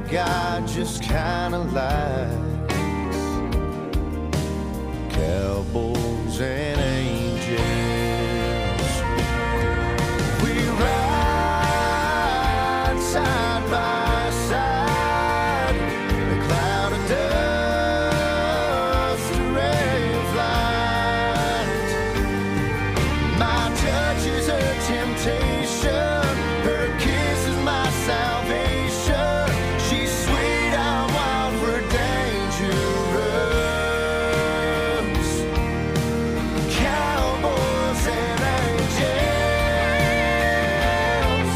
guy just kinda like cowboys and angels. We ride side by side, a cloud of dust, a ray of light. My touch is her temptation, her kiss is my salvation. She's sweet, I'm wild, we're dangerous. Cowboys and angels.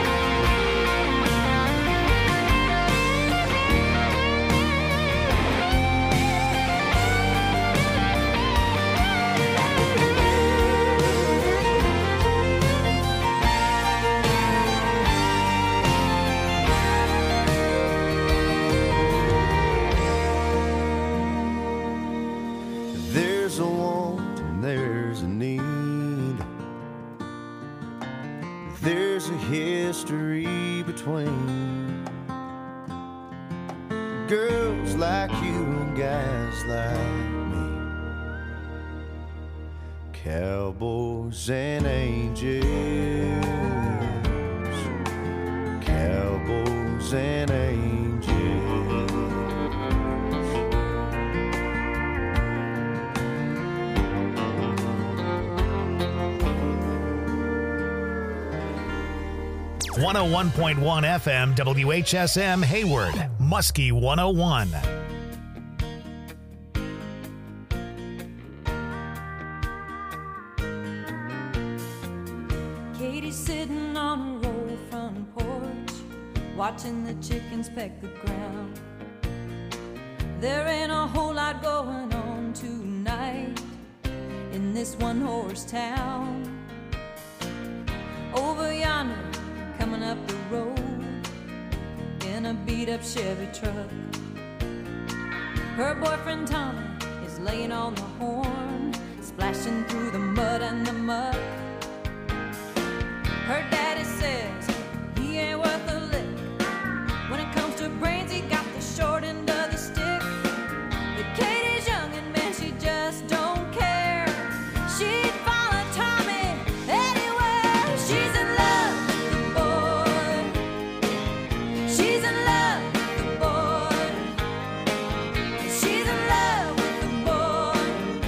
There's a want and there's a need. There's a history between girls like you and guys like me. Cowboys and angels. Cowboys and angels. 101.1 FM WHSM Hayward, Muskie 101. Katie's sitting on a roll front porch, watching the chickens peck the ground. There ain't a whole lot going on tonight in this one-horse town. Over yonder, coming up the road in a beat-up Chevy truck, her boyfriend Tommy is laying on the horn, splashing through the mud and the muck. Her daddy says he ain't worth a lick. When it comes to brains, he got the short end of the stick. But Katie's young and man, she just don't care. She'd follow Tommy anywhere. She's in love with the boy. She's in love with the boy. She's in love with the boy.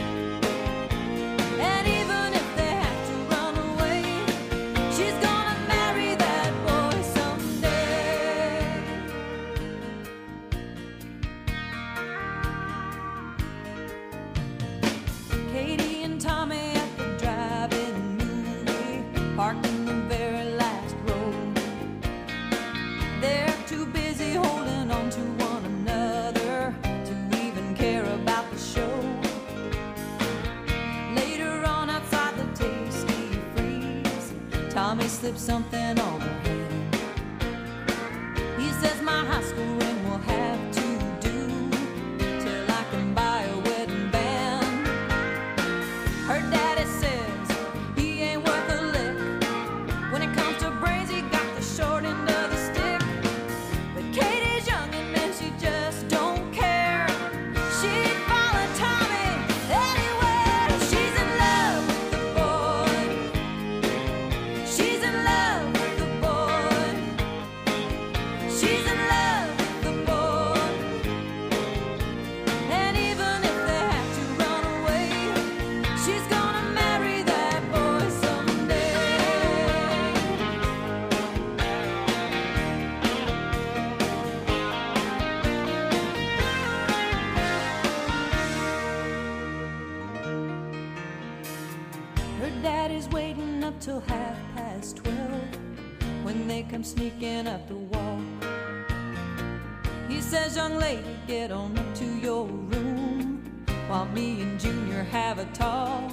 And even if they have to run away, she's gonna marry that boy someday. Katie and Tommy at the drive-in movie, parked in the very last row. They're too busy holding on to one another to even care about the show. Later on outside the Tasty Freeze, Tommy slips something on her hand. He says my high school ring will have to do till I can buy a wedding band. Her daddy says he ain't worth a lick. When it comes to brains, he got the short end of the stick. But Katie's young and man, she just don't care. She'd follow Tommy anywhere. She's in love with the boy. She's in love with the boy. She's in love with the boy. And even if they have to run away, she's gonna marry that boy someday. Her daddy's waiting up till 12:30 when they come sneaking up the wall. He says, young lady, get on up to your room while me and Junior have a talk.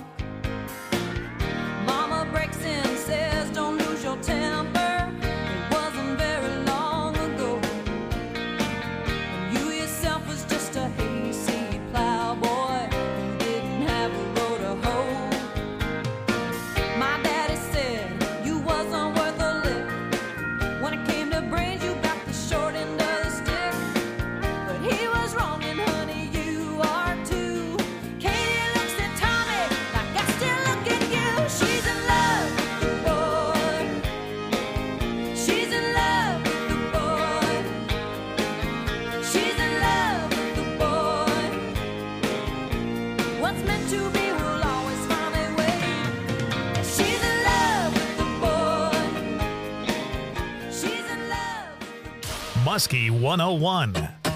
Mama breaks in and says, don't lose your temper. It wasn't very long ago. And you yourself was just a hayseed plowboy who didn't have a road to hoe. My daddy said you wasn't worth a lick. When it came to brains, you got the short end of the stick. Muskie 101.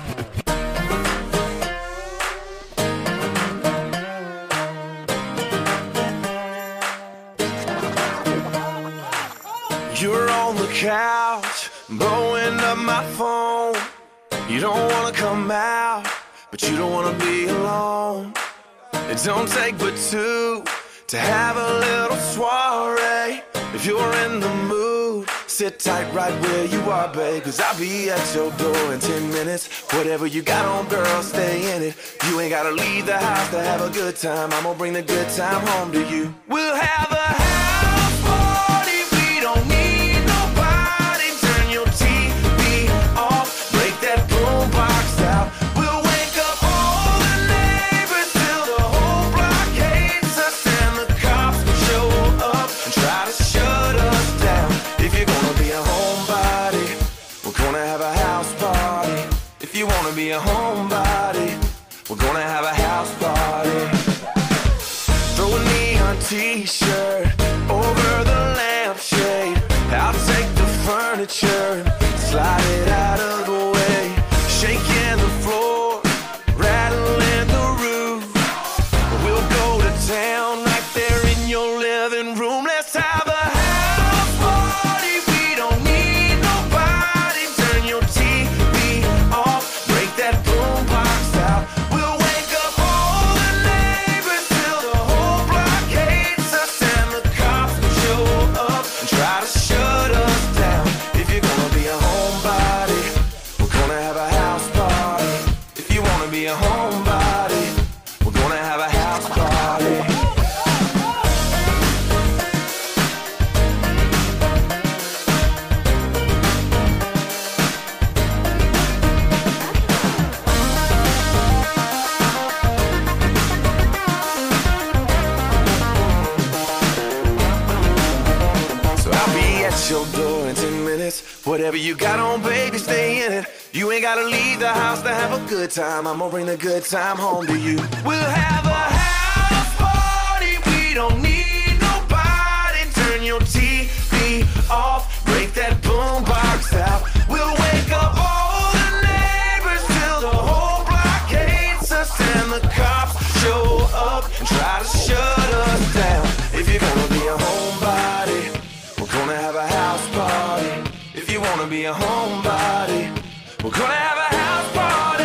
You're on the couch, blowing up my phone. You don't wanna come out, but you don't wanna be alone. It don't take but two to have a little soiree. If you're in the mood, sit tight right where you are, babe, 'cause I'll be at your door in 10 minutes. Whatever you got on, girl, stay in it. You ain't gotta leave the house to have a good time. I'm gonna bring the good time home to you. We'll have a house party. We don't need nobody. Turn your TV off. Break that boombox out. We'll wake up all the neighbors till the whole block hates us, and the cops show up and try to shut us down. If you're gonna be a homebody, we're gonna have a house party. If you wanna be a homebody, we're gonna have a house party. Throw a neon t-shirt over the lampshade. I'll take the furniture, slide it out of the way. Shaking the floor, rattling the roof. We'll go to town right there in your living room. Let's have a house party. We don't need nobody. Turn your TV off. Break that boombox out. We'll wake up all the neighbors till the whole block hates us, and the cops show up and try to shut us down. If you're gonna be a homebody, we're gonna have a house party. If you wanna be a homebody, we're gonna have a house party. So I'll be at your door in 10 minutes. Whatever you got on, baby, stay in it. You ain't gotta leave the house to have a good time. I'm gonna bring the good time home to you. We'll have a house party. We don't need nobody. Turn your TV off. Break that boombox out. We'll wake up all the neighbors till the whole block hates us, and the cops show up and try to shut us down. If you're gonna be a homebody, we're gonna have a house party. If you wanna be a homebody, we're gonna have a house party.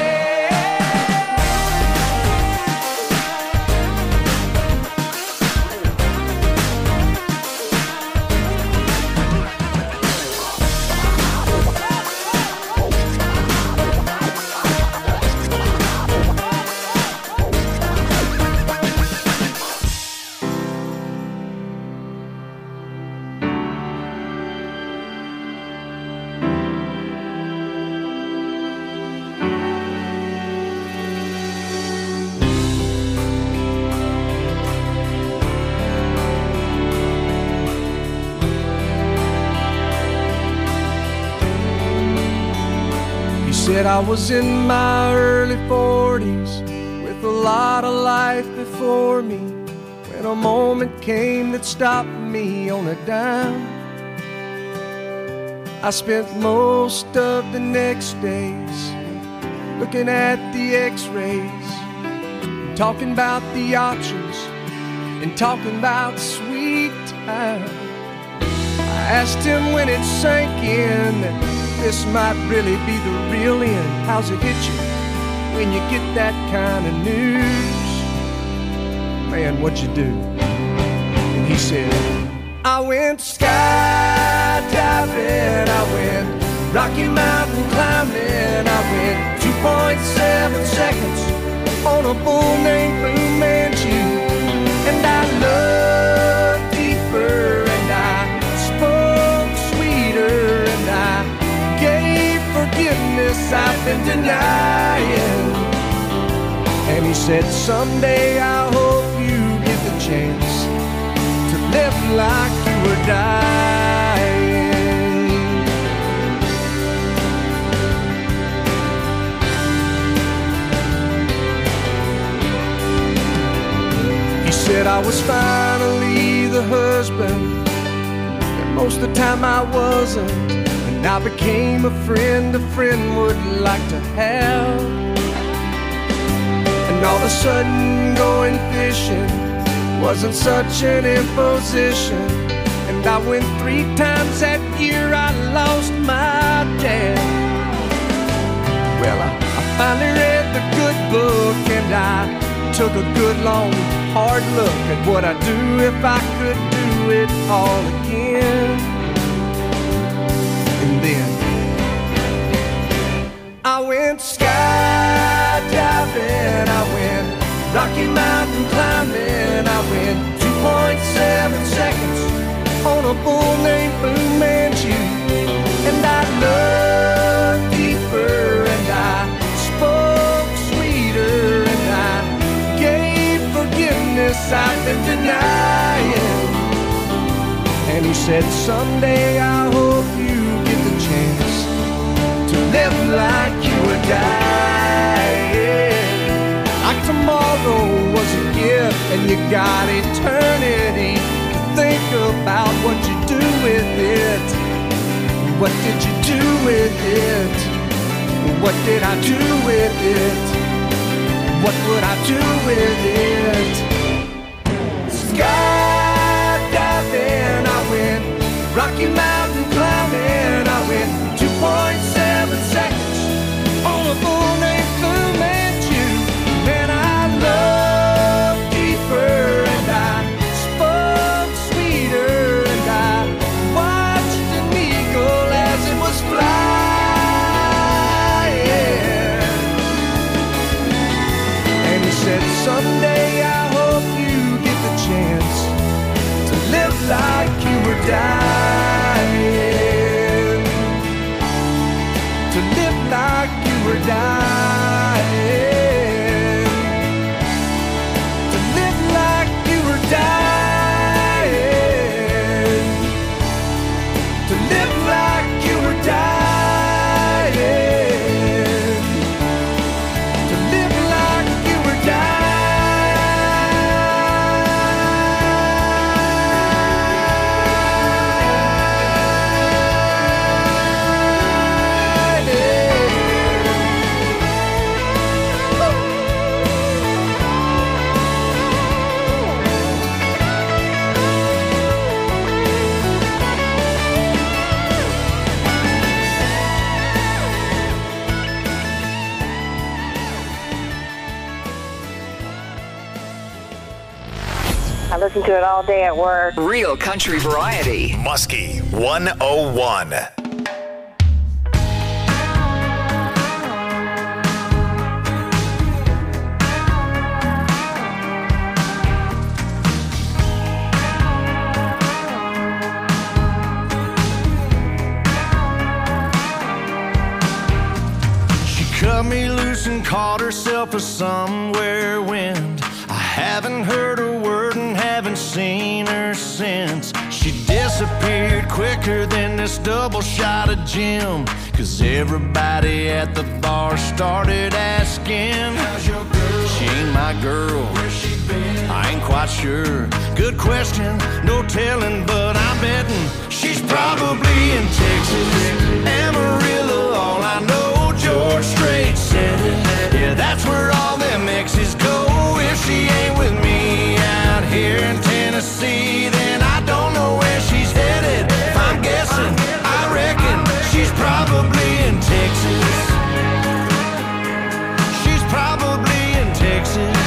Said I was in my early 40s with a lot of life before me, when a moment came that stopped me on a dime. I spent most of the next days looking at the x-rays, talking about the options and talking about sweet time. I asked him when it sank in that this might really be the real end. How's it hit you when you get that kind of news? Man, what'd you do? And he said, I went skydiving, I went Rocky Mountain climbing, I went 2.7 seconds on a bull named Blue Manchu, and I loved deeper, and I spoke sweeter, and I gave forgiveness I've been denying. And he said, someday I hope you get the chance to live like you were dying. He said I was finally the husband, and most of the time I wasn't. And and I became a friend would like to have. And all of a sudden going fishing wasn't such an imposition. And I went 3 times that year, I lost my dad. Well, I finally read the good book, and I took a good long hard look at what I'd do if I could do it all again. And then I went skydiving, I went Rocky Mountain climbing, I went 2.7 seconds on a bull named Fu Manchu. And I looked deeper, and I spoke sweeter, and I gave forgiveness I've been denying. And he said, someday I hope you get the chance to live like you were dying. Like tomorrow was a gift, and you got eternity to think about what you do with it. What did you do with it? What did I do with it? What would I do with it? Skydiving, I went Rocky Mountain climbing, I went 2.7 seconds on a bull named Fu Manchu. Man, I loved deeper, and I spoke sweeter, and I watched an eagle as it was flying. And he said, someday I hope you get the chance to live like you were dying. To live like you were dying. To live like you were dying. To live like you were dying. To live like you were dying. I listen to it all day at work. Real country variety. Muskie 101. She cut me loose and caught herself a somewhere wind. I haven't heard a word and haven't seen her since. She disappeared quicker than this double shot of gin. 'Cause everybody at the bar started asking, how's your girl? She ain't my girl. Where's she been? I ain't quite sure. Good question, no telling, but I'm betting she's probably in Texas, Amarillo. All I know, George Strait said it. Yeah, that's where all them exes go. If she ain't with me out here in Tennessee, then I don't know where she's headed. If I'm guessing, I reckon she's probably in Texas. She's probably in Texas.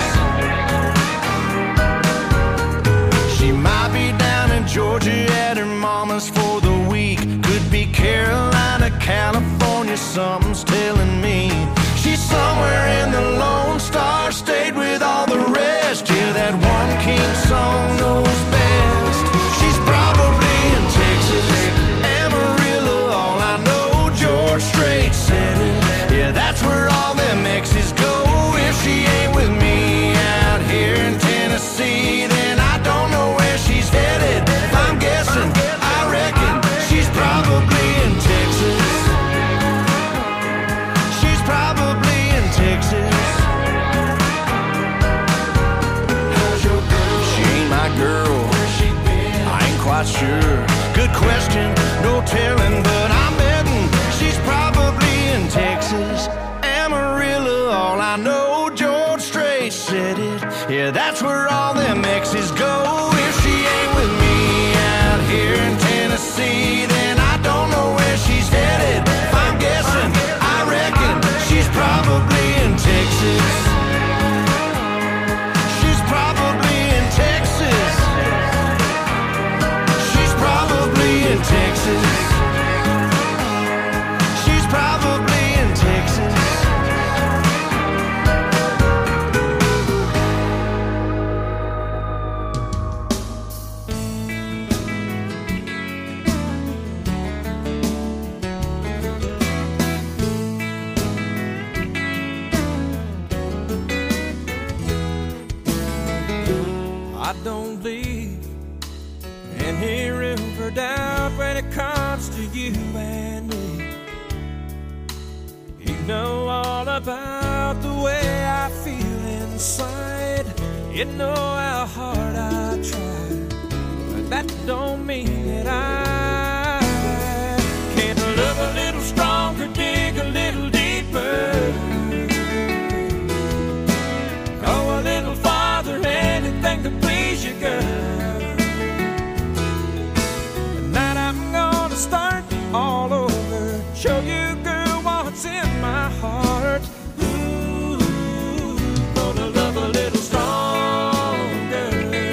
She might be down in Georgia at her mama's for the week. Could be Carolina, California, something's telling me. She's somewhere in the Lone Star State with all the rest. Yeah, that one king song knows best. She's probably in Texas, Amarillo. All I know, George Strait said it. Yeah, that's where all them exes go. If she ain't with me out here in Tennessee, then I don't know where she's headed. If I'm guessing, I reckon she's probably in Texas. She's probably in Texas. How's your girl? She ain't my girl. Where's she been? I ain't quite sure. Good question, no telling, but I'm betting and me. You know all about the way I feel inside. You know how hard I try, but that don't mean that I can't love a little stronger, dig a little deeper, go a little farther, anything to please you, girl. Tonight I'm gonna start all over, show you, girl, what's in my heart. Ooh, gonna love a little stronger.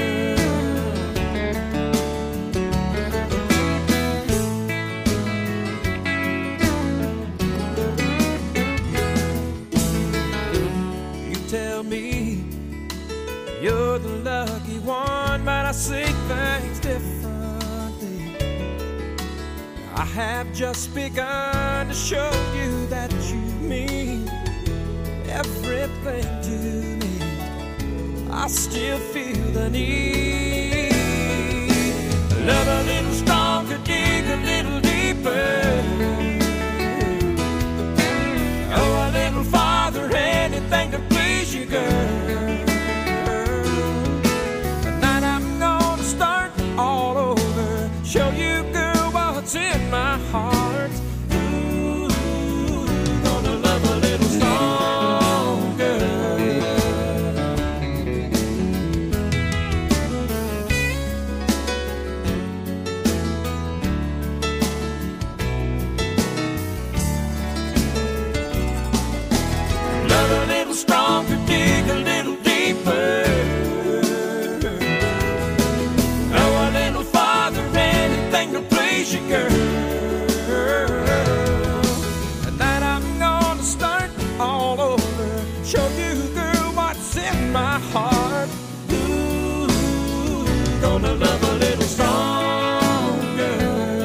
You tell me you're the lucky one, but I see things differently. I have just begun to show you that you mean everything to me. I still feel the need. Love a little stronger, dig a little deeper, go a little farther, anything to please you, girl. Tonight I'm gonna start all over, show you, girl, what's in my heart. Ooh, gonna love a little stronger. Love a little stronger, dig a little deeper, go a little farther, anything to please you, girl. Tonight I'm gonna start all over, show you, girl, what's in my heart. Ooh, gonna love a little stronger,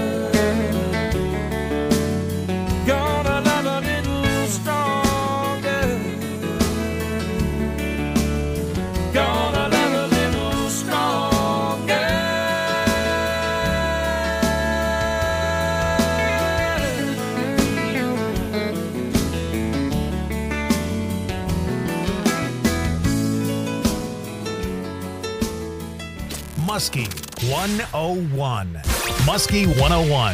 gonna love a little stronger, gonna love a little stronger. Muskie 101. Muskie 101.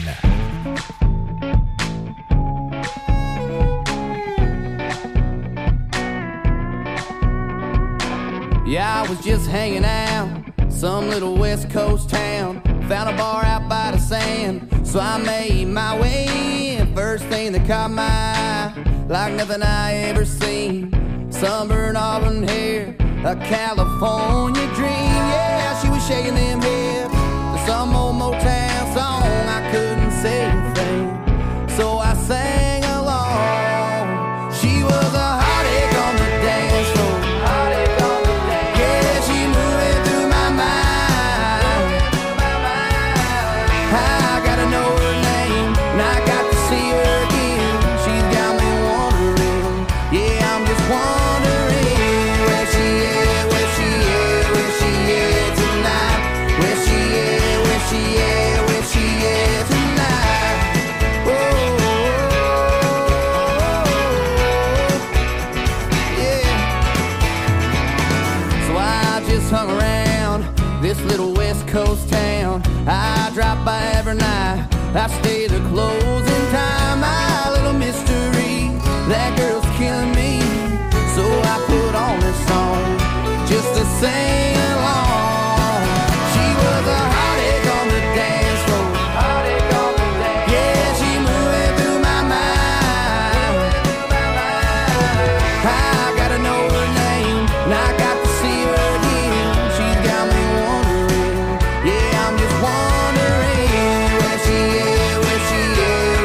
Yeah, I was just hanging out, some little West Coast town. Found a bar out by the sand, so I made my way in. First thing that caught my eye, like nothing I ever seen. Sunburned auburn hair, a California dream. Yeah, she was shaking them hips to some old Motown song. I couldn't say a thing, so I sang along. She was a heartache on the dance floor. Yeah, she moving through my mind. I gotta know her name, and I got to see her again. She's got me wondering, yeah, I'm just wondering where she is, where she is, where she is tonight. Where she is, where she is, where she is tonight. Oh, yeah. So I just hung around this little West Coast town. I drop by every night, I stay the closing time. My little mystery, that girl's killing me. So I put on this song just to sing along. She was a heartache on the dance floor. Yeah, she moving through my mind. I gotta know her name, and I got to see her again. She's got me wondering, yeah, I'm just wondering where she is, where she is,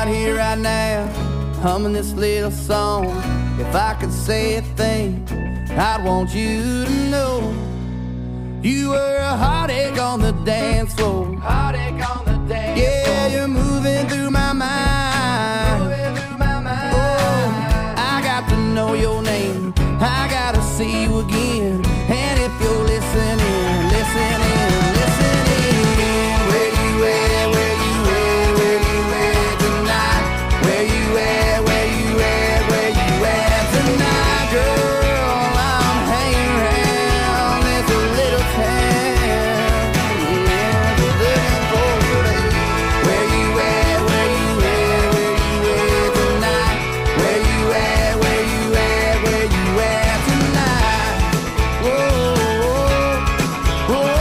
right here, right now, humming this little song. If I could say a thing, I'd want you to know you were a heartache on the dance floor. Heartache on the dance floor. Yeah, you're moving through my mind. Moving through my mind. Oh, I got to know your name. I gotta see you again. And if you're listening, listening, listening, where you at, where you at, where you at tonight? Where you at, where you at, where you at tonight, girl? I'm hanging around this little town. Yeah, looking for you. Where you at, where you at, where you at tonight? Where you at, where you at, where you at tonight? Whoa, whoa, whoa.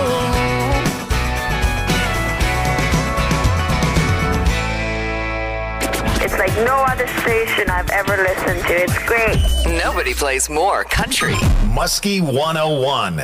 It's like no other station I've ever listened to. It's great. Nobody plays more country. Muskie 101.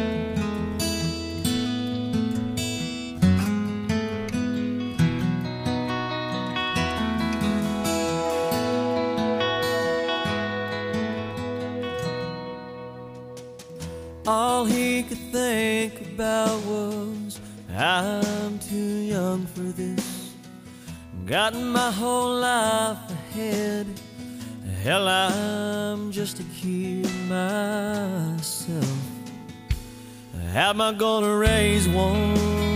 All he could think about was, I'm too young for this. Got my whole life ahead. Hell, I'm just a kid myself. How am I gonna raise one?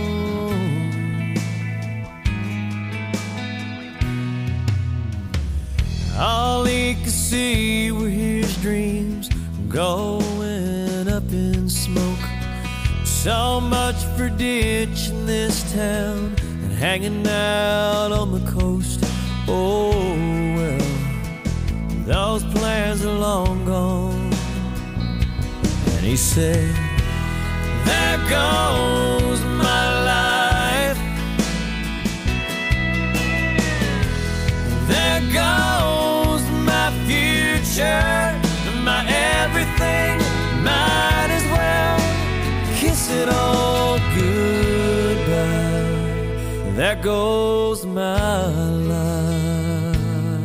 All he could see were his dreams going up in smoke. So much for ditching this town and hanging out on the coast. Oh well, those plans are long gone. And he said, there goes my life. There goes my future, my everything. Might as well kiss it all goodbye. There goes my life.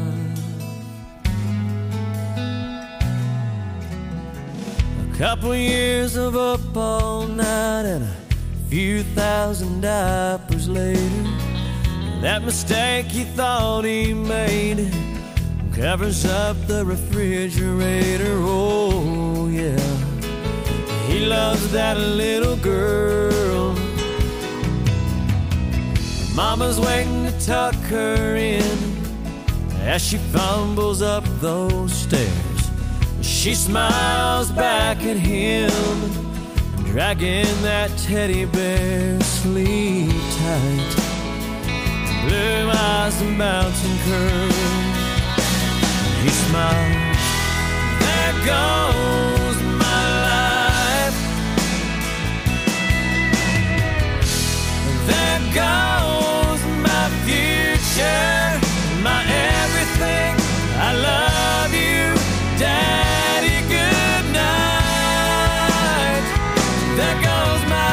A couple years of up all night and a few thousand diapers later, that mistake he thought he made covers up the refrigerator. Oh yeah, he loves that little girl. Mama's waiting to tuck her in as she fumbles up those stairs. She smiles back at him, dragging that teddy bear. Sleep tight, blue eyes and bouncing curls. He smiles, there goes my life. There goes my future, my everything. I love you, Daddy, good night. There goes my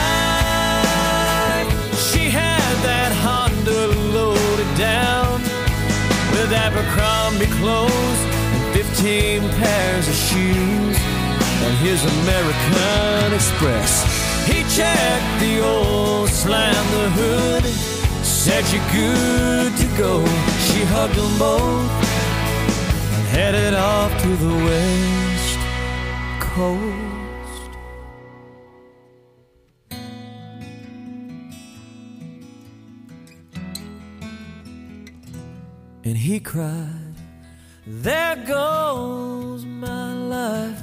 life. She had that Honda loaded down with Abercrombie clothes and 15 pairs of shoes and his American Express. He checked the oil, slammed the hood, said you're good to go. She hugged them both and headed off to the West Coast. And he cried, there goes my life.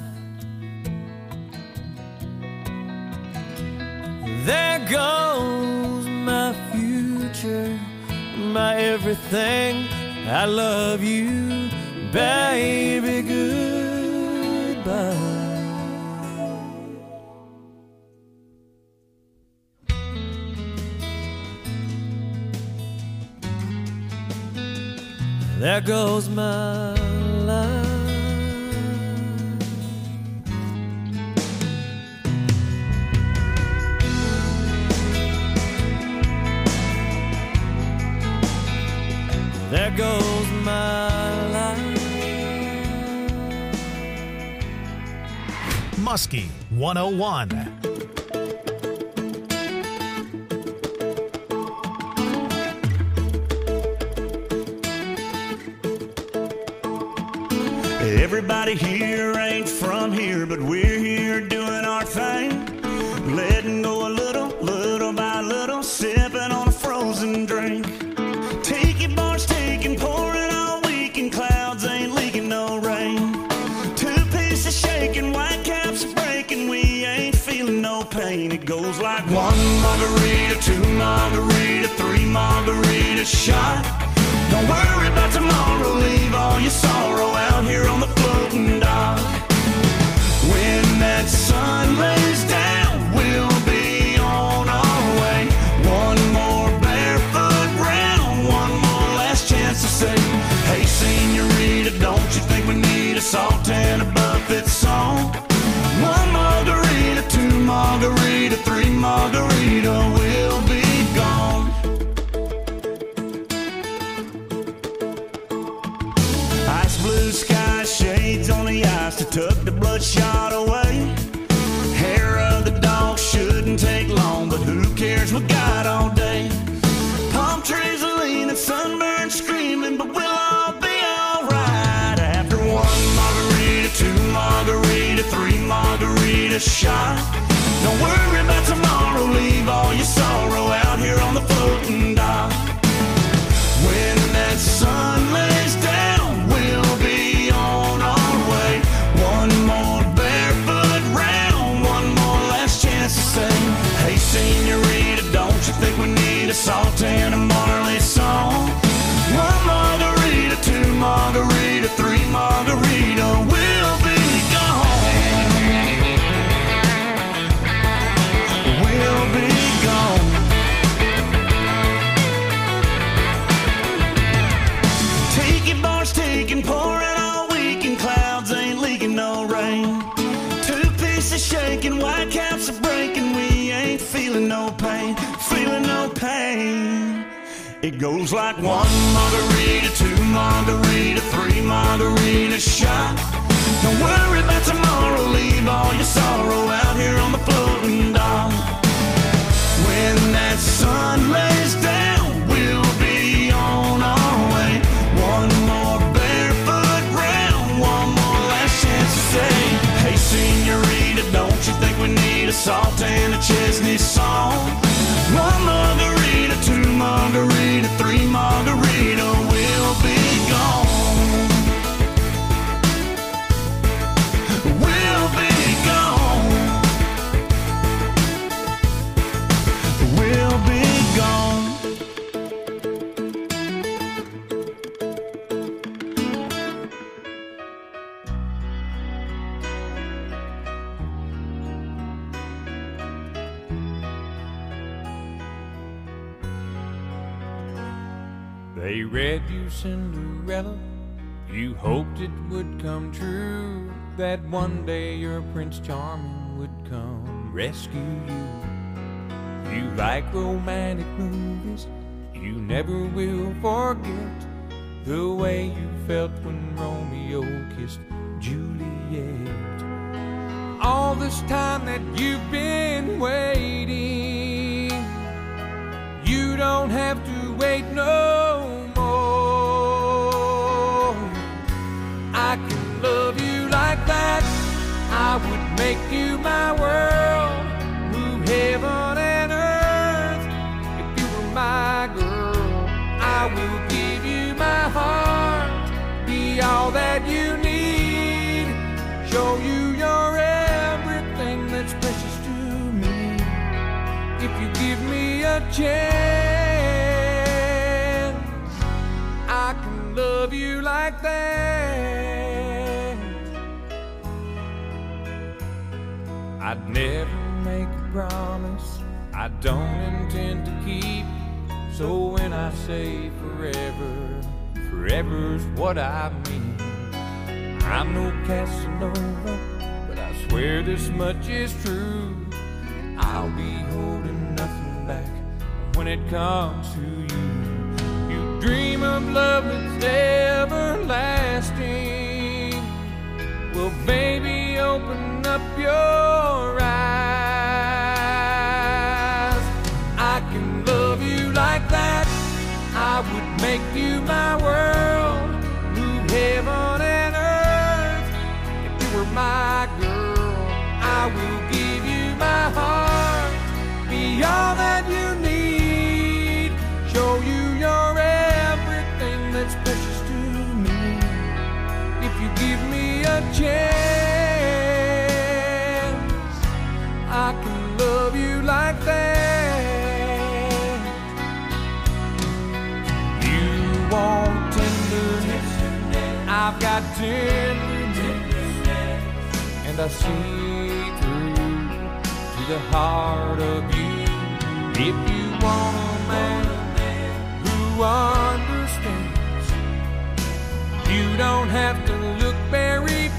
There goes my future, my everything. I love you, baby, goodbye. There goes my life. there goes my life. Muskie 101. Everybody here ain't from here, but we're here doing our thing. Letting go a little, little by little, sipping on a frozen drink. Tiki bars taking, pouring all week, and clouds ain't leaking no rain. Two pieces shaking, white caps are breaking, we ain't feeling no pain. It goes like one margarita, two margarita, three margarita shot. Don't worry about tomorrow, leave all your sorrow out here on the floating dock. When that sun lays down, we'll be on our way. One more barefoot round, one more last chance to say, hey senorita, don't you think we need a salt and a buffet song? One margarita, two margarita, three margarita, we'll be gone. Blue sky, shades on the ice to tuck the bloodshot away. Hair of the dog shouldn't take long, but who cares, we got all day. Palm trees are leaning, sunburned screaming, but we'll all be alright. After one margarita, two margarita, three margarita shot. Don't worry about tomorrow, leave all your sorrow out here on the floating dock. When that sun lays down, we'll be on our way. One more barefoot round, one more last chance to say, hey senorita, don't you think we need a salt and a Marley song? One margarita, two margarita, three margarita, we'll be gone. We'll be gone. Bars taking, pouring all week, and clouds ain't leaking no rain. Two pieces shaking, white caps are breaking, we ain't feeling no pain, feeling no pain. It goes like one margarita, two margarita, three margarita shot. Don't worry about tomorrow, leave all your sorrow out here on the floating dock. When that sun lays down, we'll be on our way. One more barefoot round, one more last chance to say, hey senorita, don't you think we need a salt and a Chesney song? One margarita, two margarita, three margarita, we'll be gone. We'll be gone. We'll be gone. They read you Cinderella, you hoped it would come true, that one day your Prince Charming would come rescue you. You like romantic movies, you never will forget the way you felt when Romeo kissed Juliet. All this time that you've been waiting, you don't have to wait no more. I can love you like that, I would make you my world, move heaven and earth. If you were my girl, I will give you my heart, be all that you need, show you you're everything that's precious to me. If you give me a chance, I can love you like that. I'd never make a promise I don't intend to keep, so when I say forever, forever's what I mean. I'm no Casanova, but I swear this much is true, I'll be holding nothing back when it comes to you. You dream of of love that's everlasting. Well, baby, open up your eyes. I can love you like that. I would make you my world, move heaven and earth. If you were my girl, I will give you my heart, be all that you need, show you you're everything that's precious to me. If you give me a chance, I can love you like that. You want tenderness, I've got tenderness, and I see through to the heart of you. If you want a man who understands, you don't have to look very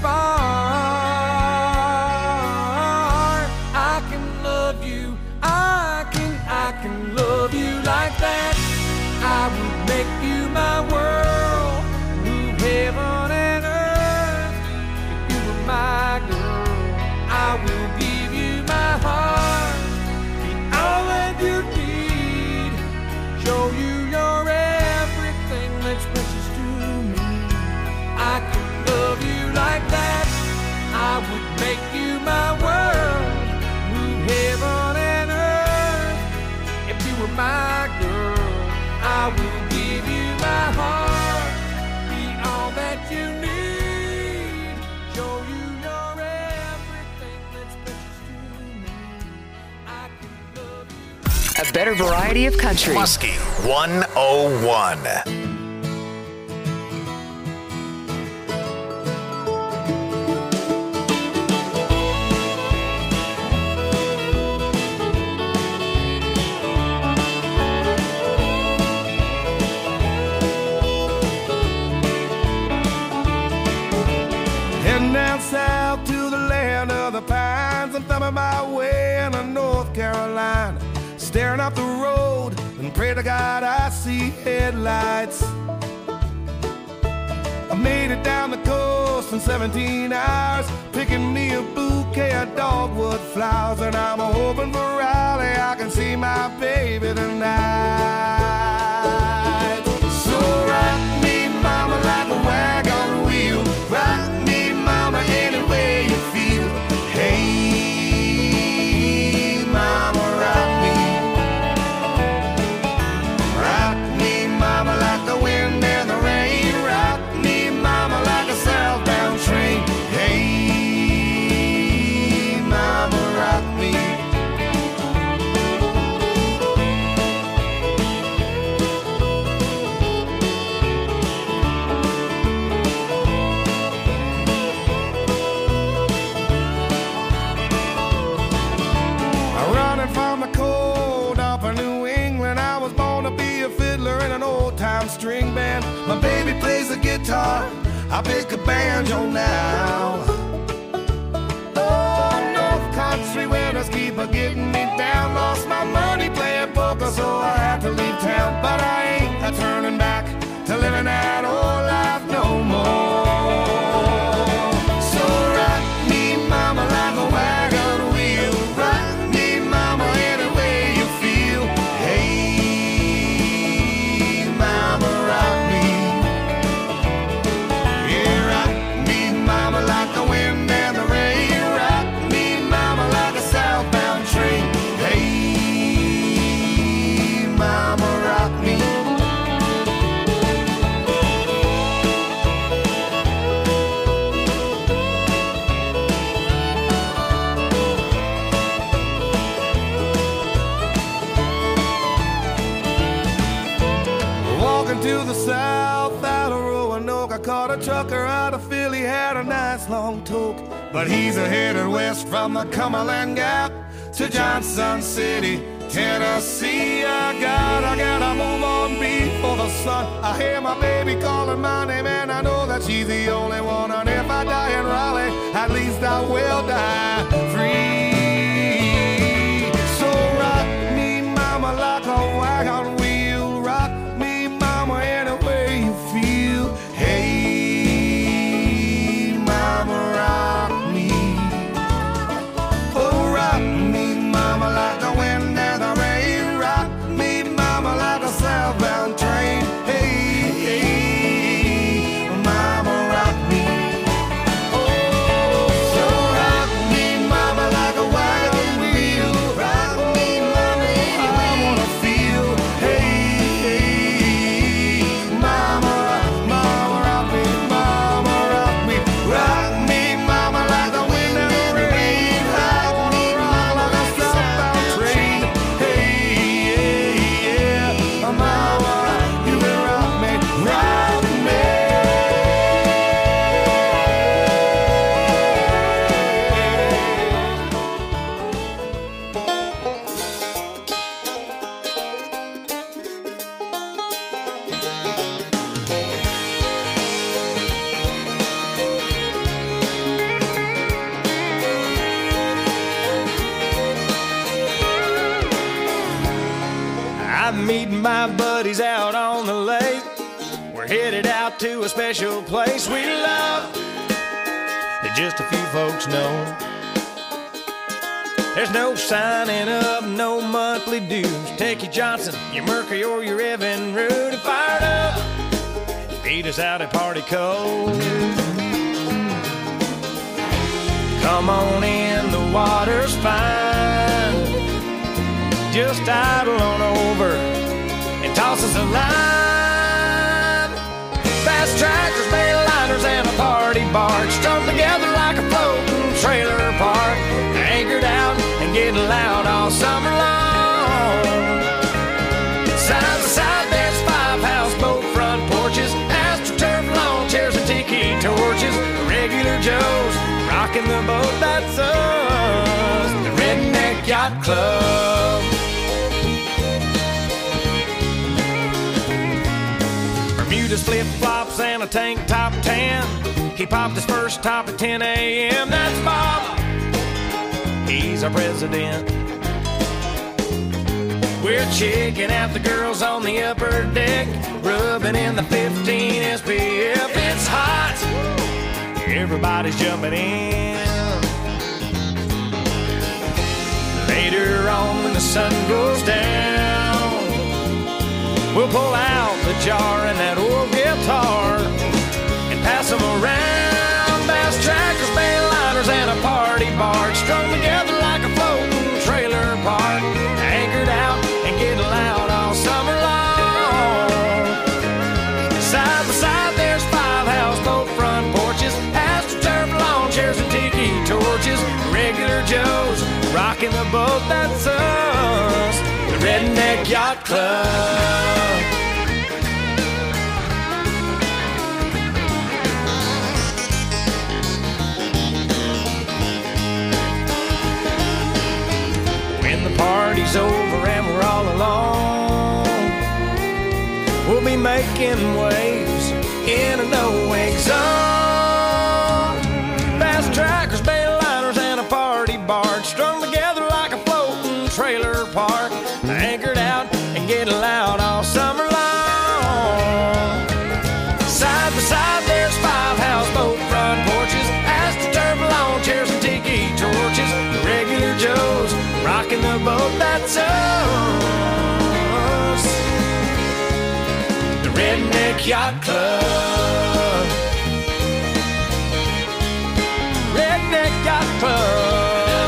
far. I can love you, I can love you like that. I would make you my world, move heaven and earth. If you were my girl, I will give you my heart, be all that you need, show you you're everything that's precious to me. I can love you like that. I would make you my world, move heaven and earth. If you were my girl, I will give you my heart, be all that you need, show you you're everything that's precious to me. I can love you. A better variety of country. Muskie 101. Heading down south to the land of the pines. I'm thumbing my way into North Carolina, staring up the road and pray to God I see headlights. I made it down the coast in 17 hours, picking me a bouquet of dogwood flowers, and I'm hoping for Raleigh I can see my baby tonight. So rock me, mama, like a wagon wheel. Rock me, mama, any way you feel. Hey, mama, rock me. Rock me, mama, like the wind and the rain. Rock me, mama, like a southbound train. Hey, mama, rock me. Running from the cold up in New England, I was born to be a fiddler in an old-time string band. My baby plays the guitar, I pick a banjo now. Oh, North Country winters keep a getting me down. Lost my money playing poker, so I had to leave town. But I ain't a turning back to living that old life no more. So rock me, mama, like a wagon wheel. Rock me, mama, any way you feel. Hey, mama, rock me. Yeah, rock me, mama, like the wind and the rain. Rock me, mama, like a southbound train. Hey, mama, rock me. Walking to the south out of Roanoke, I caught a trucker out of Philly, had a nice long toke. But he's headed west from the Cumberland Gap to Johnson City, Tennessee. I gotta move on before the sun. I hear my baby calling my name, and I know that she's the only one. And if I die in Raleigh, at least I will die free. So rock me, mama, like a wagon wheel. Rock me, mama, any way My buddies out on the lake. We're headed out to a special place we love that just a few folks know. There's no signing up, no monthly dues. Take your Johnson, your Mercury, or your Evan Root and fired up. Meet us out at Party Cove. Come on in, the water's fine. Just idle on over and toss us a line. Fast tractors, mainliners, and a party barge strung together like a floating trailer park. Anchored out and getting loud all summer long. Side by side, there's 5 houseboat front porches, AstroTurf lawn chairs and tiki torches. Regular Joes rocking the boat, that's us, the Redneck Yacht Club. Bermuda's flip-flops and a tank top tan. He popped his first top at 10 a.m. That's Bob. He's our president. We're checking out the girls on the upper deck, rubbing in the 15 SPF. It's hot. Everybody's jumping in. Later on when the sun goes down, we'll pull out the jar and that old guitar and pass them around. Bass trackers, mainliners, and a party barge strung together like a floating trailer park. Anchored out and getting loud all summer long. Side by side, there's 5 houseboat front porches, AstroTurf lawn chairs and tiki torches. Regular Joes rocking the boat, that's us, the Redneck Yacht Club. When the party's over and we're all alone, we'll be making waves in a no-wake zone. Fast trackers, mainliners, and a party barge strung together like a floating trailer park. Anchored out and getting loud all summer long. Side by side, there's 5 houseboat front porches, AstroTurf lawn chairs and tiki torches. Regular Joes rocking the boat, that's us, the Redneck Yacht Club. Redneck Yacht Club.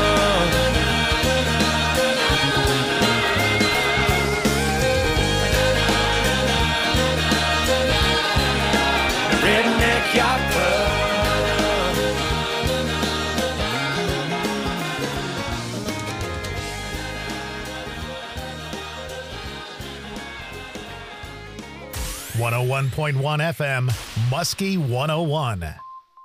The Redneck Yacht Club. 101.1 FM, Muskie 101.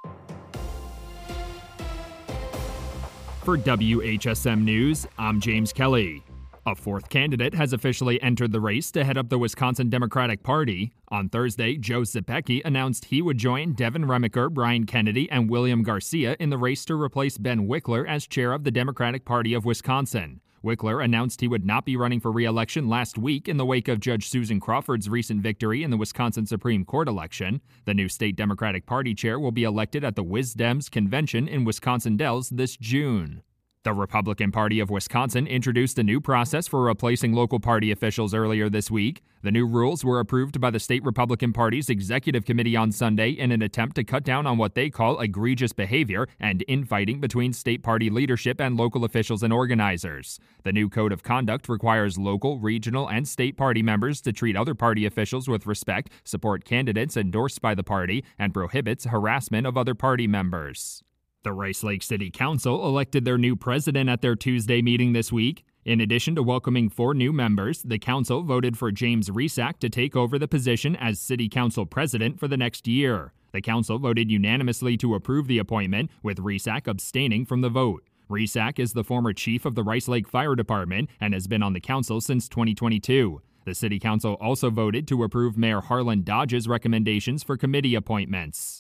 For WHSM News, I'm James Kelly. A 4th candidate has officially entered the race to head up the Wisconsin Democratic Party. On Thursday, Joe Zepecki announced he would join Devin Remiker, Brian Kennedy, and William Garcia in the race to replace Ben Wickler as chair of the Democratic Party of Wisconsin. Wickler announced he would not be running for re-election last week in the wake of Judge Susan Crawford's recent victory in the Wisconsin Supreme Court election. The new state Democratic Party chair will be elected at the WisDems convention in Wisconsin Dells this June. The Republican Party of Wisconsin introduced a new process for replacing local party officials earlier this week. The new rules were approved by the state Republican Party's Executive Committee on Sunday in an attempt to cut down on what they call egregious behavior and infighting between state party leadership and local officials and organizers. The new code of conduct requires local, regional, and state party members to treat other party officials with respect, support candidates endorsed by the party, and prohibits harassment of other party members. The Rice Lake City Council elected their new president at their Tuesday meeting this week. In addition to welcoming 4 new members, the council voted for James Resack to take over the position as city council president for the next year. The council voted unanimously to approve the appointment, with Resack abstaining from the vote. Resack is the former chief of the Rice Lake Fire Department and has been on the council since 2022. The city council also voted to approve Mayor Harlan Dodge's recommendations for committee appointments.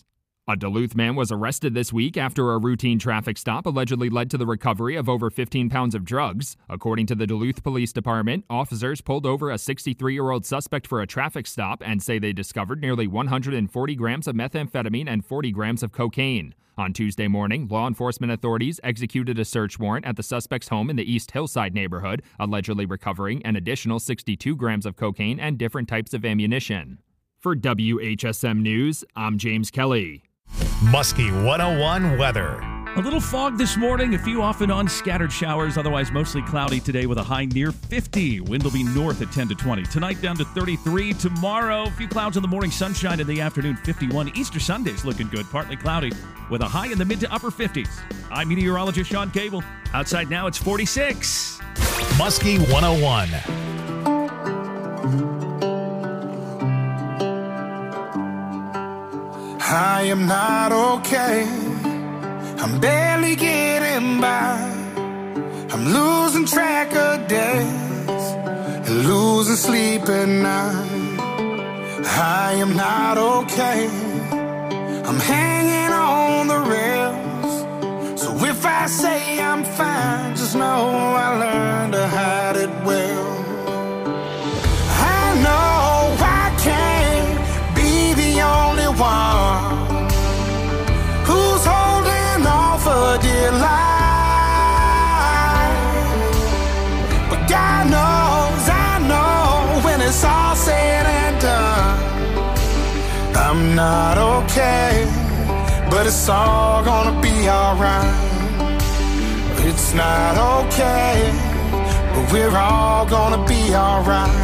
A Duluth man was arrested this week after a routine traffic stop allegedly led to the recovery of over 15 pounds of drugs. According to the Duluth Police Department, officers pulled over a 63-year-old suspect for a traffic stop and say they discovered nearly 140 grams of methamphetamine and 40 grams of cocaine. On Tuesday morning, law enforcement authorities executed a search warrant at the suspect's home in the East Hillside neighborhood, allegedly recovering an additional 62 grams of cocaine and different types of ammunition. For WHSM News, I'm James Kelly. Muskie 101 weather. A little fog this morning, a few off and on scattered showers, otherwise mostly cloudy today with a high near 50. Wind will be north at 10 to 20. Tonight down to 33. Tomorrow, a few clouds in the morning, sunshine in the afternoon, 51. Easter Sunday's looking good, partly cloudy with a high in the mid to upper 50s. I'm meteorologist Sean Cable. Outside now, it's 46. Muskie 101. I am not okay. I'm barely getting by. I'm losing track of days and losing sleep at night. I am not okay. I'm hanging on the rails. So if I say I'm fine, just know I learned to hide it well. I know I can't be the only one who's holding on for dear life. But God knows, I know, when it's all said and done, I'm not okay, but it's all gonna be alright. It's not okay, but we're all gonna be alright.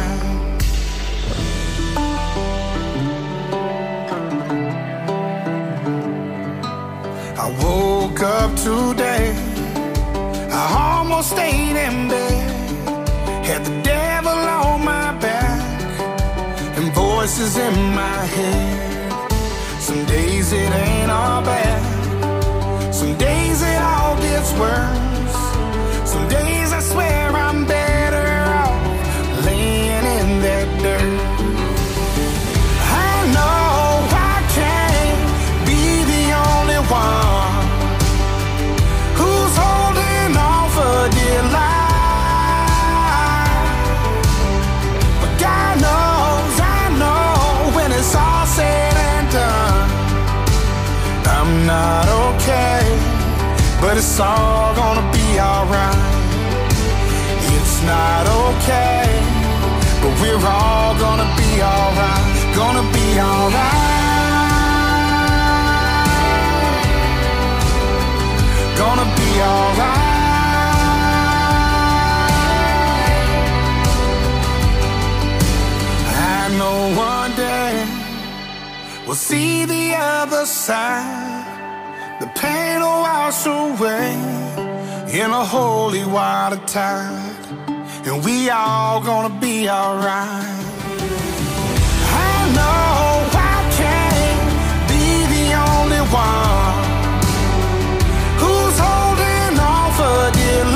I woke up today, I almost stayed in bed, had the devil on my back and voices in my head. Some days it ain't all bad, some days it all gets worse. Some days I swear I'm better off laying in that dirt. I know I can't be the only one who's holding on for dear life. But God knows, I know, when it's all said and done, I'm not okay, but it's all gonna be alright. It's not okay, but we're all gonna be alright. Gonna be alright. Gonna be alright. I know one day we'll see the other side. The pain will wash away in a holy water tide, and we all gonna be alright. I know I can't be the only one who's holding on for dear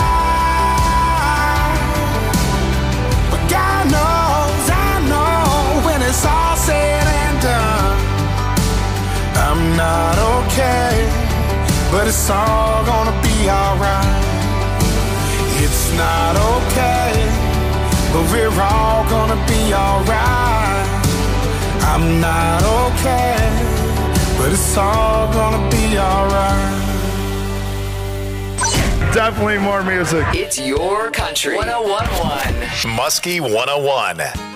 life. But God knows, I know, when it's all said and done, I'm not okay, but it's all gonna be alright. It's not okay, but we're all gonna be alright. I'm not okay, but it's all gonna be alright. Definitely more music. It's your country. 101.1. Muskie 101.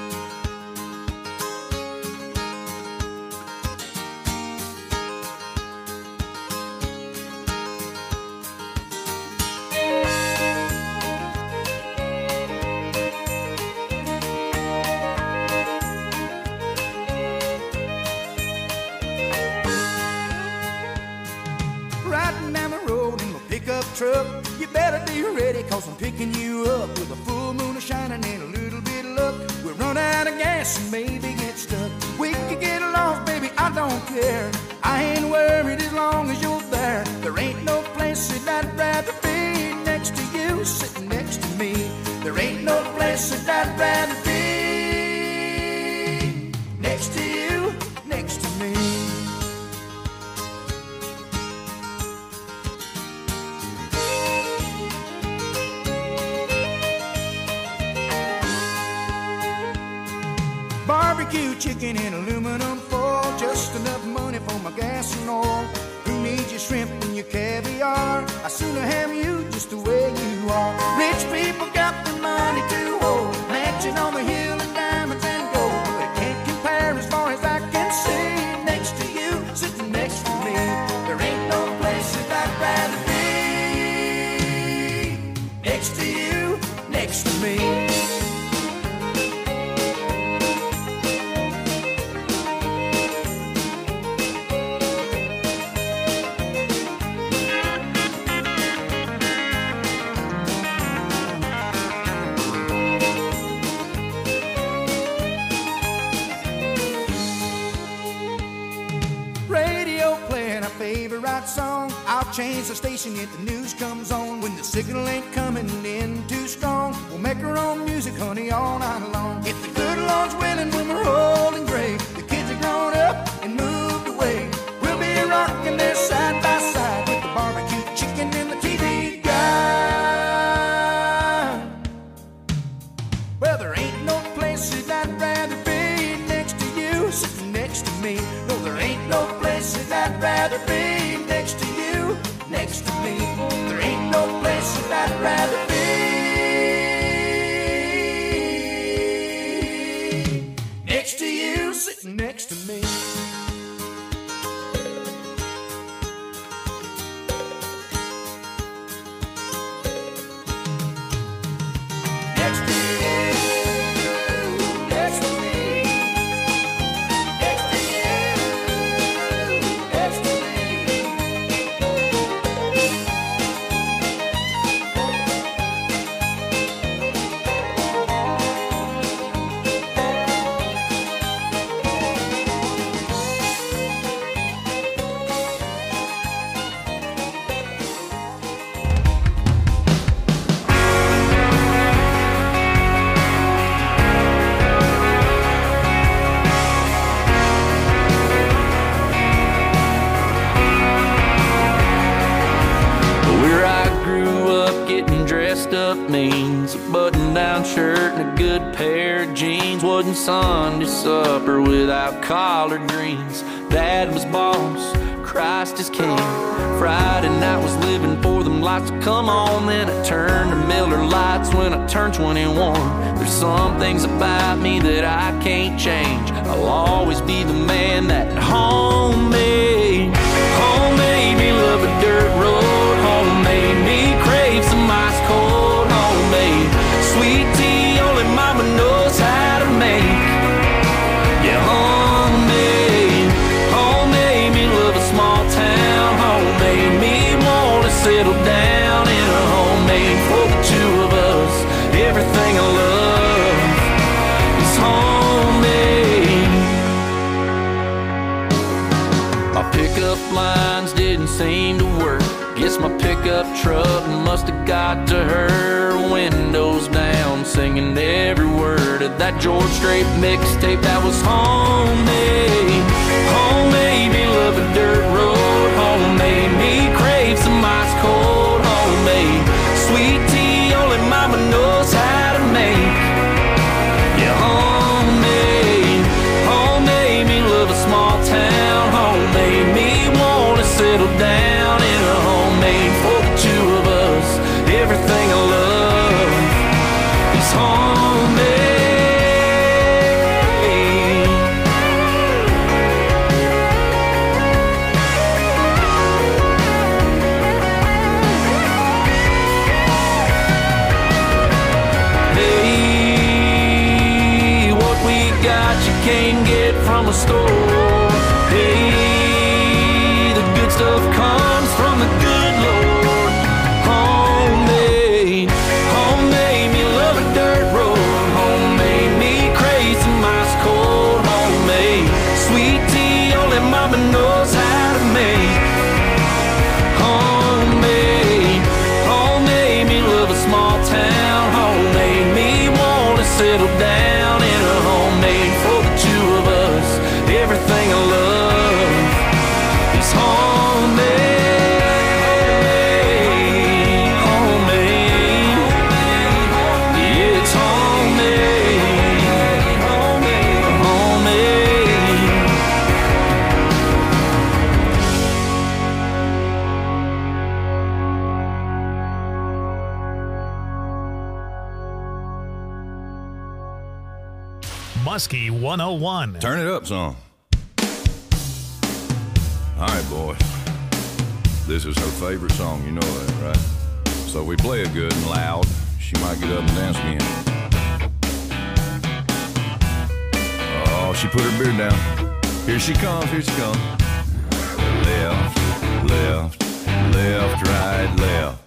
Riding down the road in my pickup truck. You better be ready, cause I'm picking you up with a full moon shining and a little bit of luck. We'll run out of gas and maybe get stuck. We could get lost, baby, I don't care. I ain't worried as long as you're there. There ain't no place that I'd rather be next to you, sitting next to me. There ain't no place that I'd rather be next to you, next to me. chicken in aluminum foil, just enough money for my gas and oil. Who needs your shrimp and your caviar? I sooner have you just the way you are. Rich people got the money to hold, mansion on the hill and diamonds and gold, but it can't compare as far as I can see. Next to you, sitting next to me, there ain't no place that I'd rather be. Next to you, next to me. Song. I'll change the station if the news comes on. When the signal ain't coming in too strong, we'll make our own music, honey, all night long. If the good Lord's willing, when we're old and gray, the kids are grown up and moved away, we'll be rocking there side by side with the barbecue chicken and the TV guide. Well, there ain't no place that I'd rather be next to you, sitting next to me. No, there ain't no place that I'd rather be next to you, next to me. There ain't no place that I'd rather be. Next to you, sitting next to me. Next to you, next to me. Next to you, next to me. Means a button-down shirt and a good pair of jeans. Wasn't Sunday supper without collard greens. Dad was boss, Christ is king. Friday night was living for them lights to come on. Then I turned to Miller Lights when I turned 21. There's some things about me that I can't change. I'll always be the man that home made me love a dirt road. Home made me crave some ice cold. Sweet tea only mama knows how to make. Yeah, homemade me love a small town. Homemade me wanna settle down in a homemade for the two of us. Everything I love is homemade. My pickup lines didn't seem to work. Guess my pickup truck must have got to her. Windows down, singing every word of that George Strait mixtape that was homemade. Homemade me love a dirt road. Homemade me crave some ice cold. Homemade sweet tea only mama knows how to make. Yeah, homemade me love a small town. Homemade me wanna settle down in a homemade for the two of us. Everything I love is homemade. Hey, what we got you can't get from a store. Hey, the good stuff comes from the good Lord. Homemade me love a dirt road. Homemade me crave some ice cold. Homemade sweet tea only mama knows how to make. Homemade me love a small town. Homemade me wanna settle down in a homemade for the two of us. Everything I love Muskie 101. Turn it up some. All right, boys. This is her favorite song, you know that, right? So we play it good and loud. She might get up and dance again. Oh, she put her beard down. Here she comes, here she comes. Left, left, left, right, left.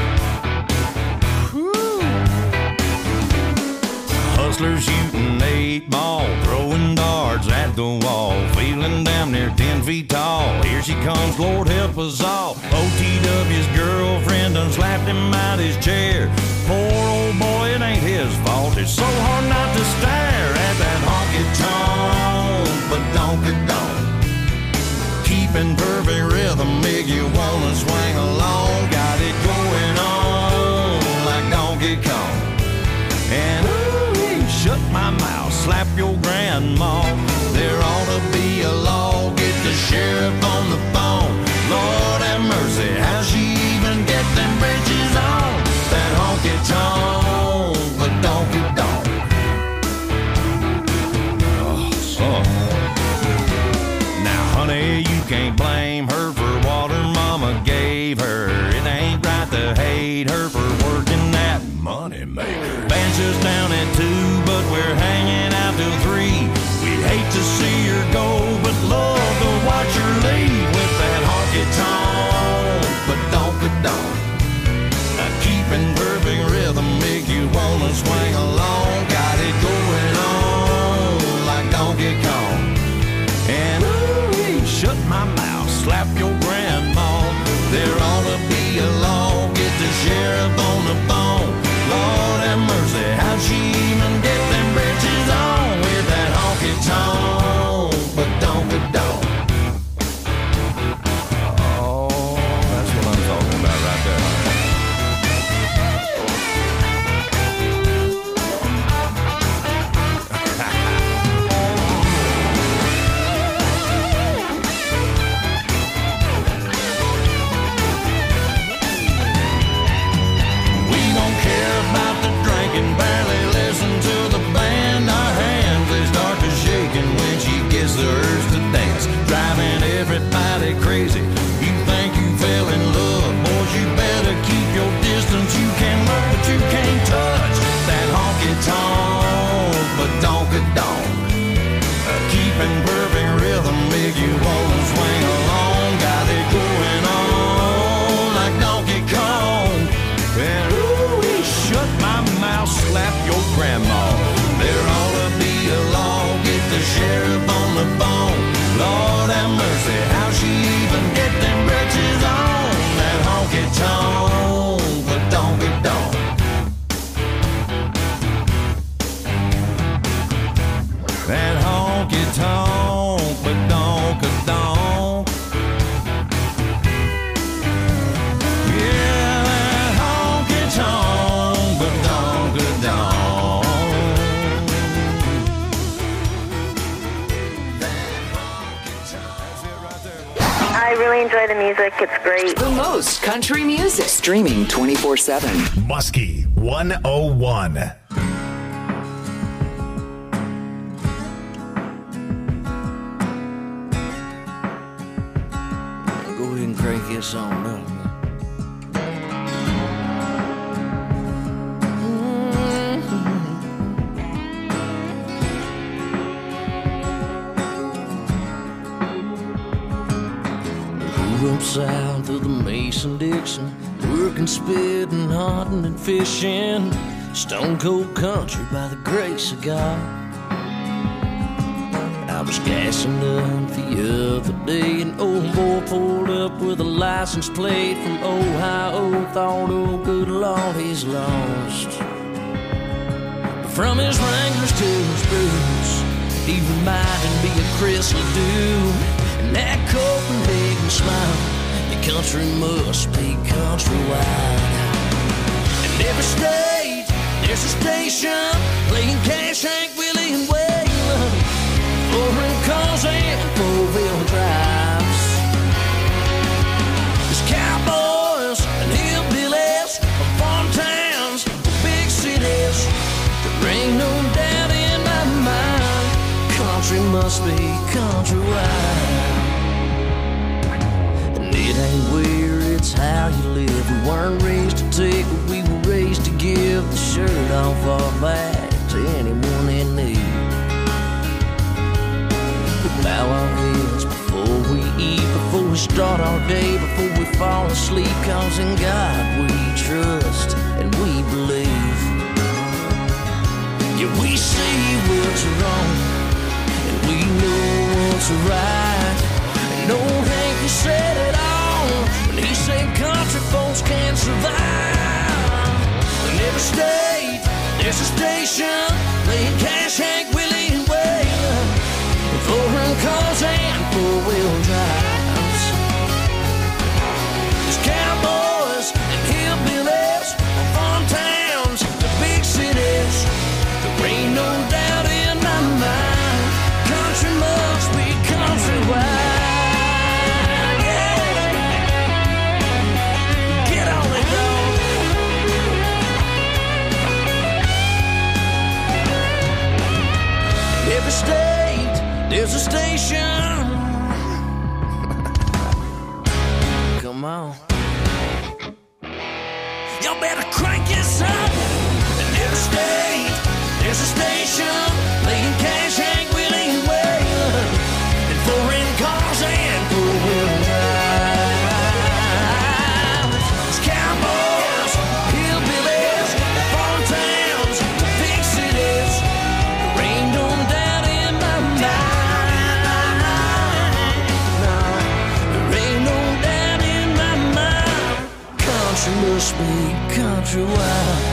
Hustlers shooting 8 ball, throwing darts at the wall, feeling damn near 10 feet tall. Here she comes, Lord help us all. OTW's girlfriend done slapped him out his chair. Poor old boy, it ain't his fault. It's so hard not to stare at that honky-tonk, but donk-a-donk. Keeping perfect rhythm, make you wanna swing along. Got it going on like Donkey Kong. And shut my mouth, slap your grandma. There ought to be a law, get the sheriff on the phone. Lord have mercy, how'd she even get them bridges on? That honky-tonk, but donk-a-donk. Oh, son. Now, honey, you can't blame her for what her mama gave her. It ain't right to hate her for working that money maker. Bench us down at 2, but we're hanging out till 3. We'd hate to see her go, but love to watch her leave with that honky-tonk, but donk-a-donk. Keeping perfect rhythm, make you wanna swing along. Got it going on like Donkey Kong. And shut my mouth, slap your grandma. There ought to be a law, get the sheriff on the phone. Lord have mercy, how'd she even get them britches on with that honky-tonk, but donk-a-donk. Oh, that's what I'm talking about right there. Barely listen to the band. Our hands, they start to shaking when she gets the urge to dance, driving everybody crazy. You think you fell in love, boys, you better keep your distance. You can look, but you can't touch that honky-tonk, but donk-a-donk. Keeping perfect rhythm, make you wanna swing along. Got it going on like Donkey Kong. And shut my mouth, slap your grandma. There ought to be a law, get the sheriff on the phone. Lord have mercy, how'd she even get them britches on? That honky-tonk, but donk-a-donk. That honky-tonk, but donk-a-donk. Yeah, that honky-tonk, but donk-a-donk. I really enjoy the music. It's great. The most country music. Streaming 24/7. Muskie 101. Go ahead and crank this on up. Grew up south of the Mason-Dixon, working, spitting, hunting, and fishing. Stone cold country by the grace of God. I was gassing up the other day, an old boy pulled up with a license plate from Ohio. Thought, oh good Lord, he's lost. But from his Wranglers to his boots, he reminded me of Chris Ledoux. And that Copenhagen smile, the country must be countrywide. In every state, there's a station playing Cash, Hank, Willie, and Waylon, foreign cars and four-wheel drives. There's cowboys and hillbillies, farm towns, big cities. There ain't no doubt in my mind. must be countrywide. And it ain't where, it's how you live. We weren't raised to take, but we were raised to give the shirt off our back to anyone in need. We bow our heads before we eat, before we start our day, before we fall asleep, 'cause in God we trust and we believe. Yeah, we see what's wrong and we know what's right. And old Hank, he said it all when he said country folks can't survive. In every state, there's a station playing Cash, Hank, Willie, and Waylon, foreign cars and four-wheel drives. There's cowboys and hillbillies, farm towns, the big cities. There ain't no doubt in my mind, country must be countrywide. Every state, there's a station. Come on. Y'all better crank this up. In every state, there's a station playing Cash, Hank, Willie, and Waylon, and foreign cars and four-wheel drives. There's cowboys, hillbillies, farm towns, big cities. There ain't no doubt in my mind. No, there ain't no doubt in my mind. Country must be countrywide.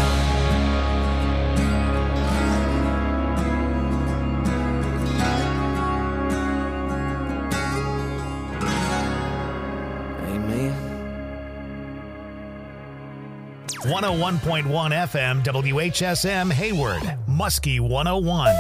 Amen. 101.1 FM WHSM Hayward, Muskie 101.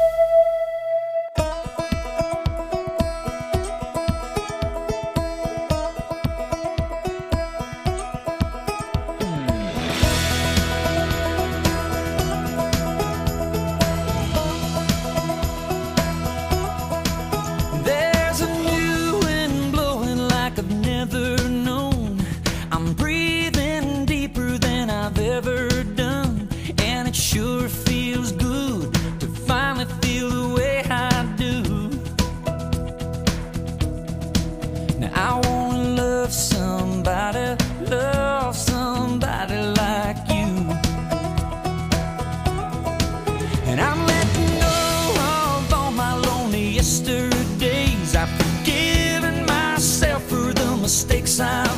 There's a new wind blowing like I've never known. I'm breathing deeper than I've ever done, and it sure feels good to finally feel the way I do. Now I wanna love somebody like you. And I'm letting go of all my lonely yesterdays. I've forgiven myself for the mistakes I've